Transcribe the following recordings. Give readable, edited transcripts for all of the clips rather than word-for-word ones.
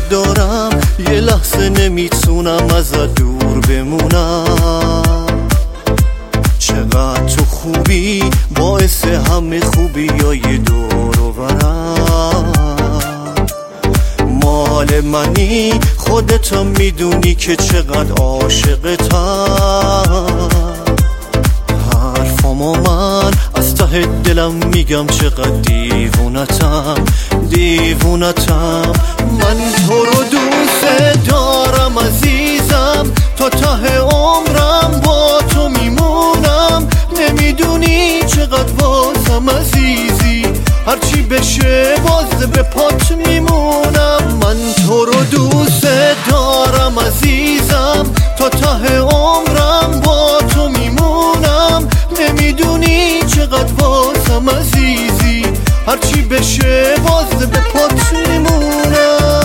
دارم، یه لحظه نمیتونم ازت دور بمونم. چقدر تو خوبی، باعث همه خوبی های دور و برم. مال منی، خودتم میدونی که چقدر عاشقتم. حرفامو من از ته دلم میگم، چقدر دیوونتم. من تو رو دوست دارم عزیزم، تا ته عمرم با تو میمونم. نمیدونی چقدر واسم عزیزی، هرچی بشه باز به پات میمونم. من تو رو دوست دارم عزیزم، تا ته عمرم با تو میمونم. نمیدونی چقدر واسم عزیزی، هرچی بشه باز به پات میمونم.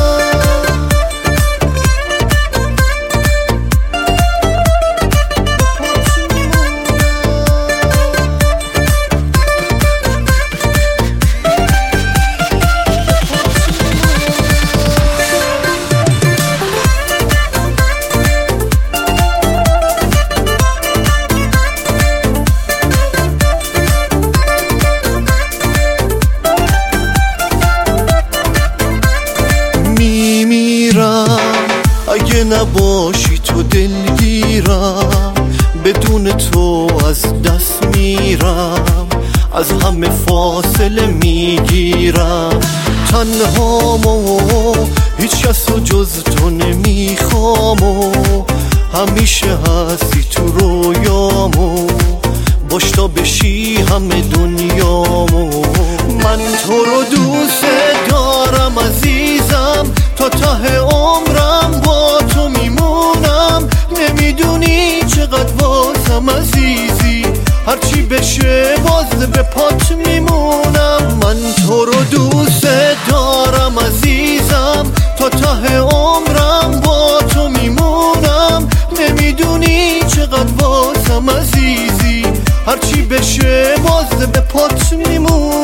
اگه نباشی تو دلگیرم، بدون تو از دست میرم. از همه فاصله میگیرم، تنهامو هیچ کس رو جز تو نمیخوام. و همیشه هستی تو رویامو، باش تا بشی همه دنیامو. من تو رو دوست دارم عزیزم، تا ته عمرم با تو میمونم. نمیدونی چقدر واسم عزیزی، هرچی بشه باز به پات میمونم. من تو رو دوست دارم عزیزم، تا ته عمرم با تو میمونم. نمیدونی چقدر واسم عزیزی، هرچی بشه باز به پات میمونم.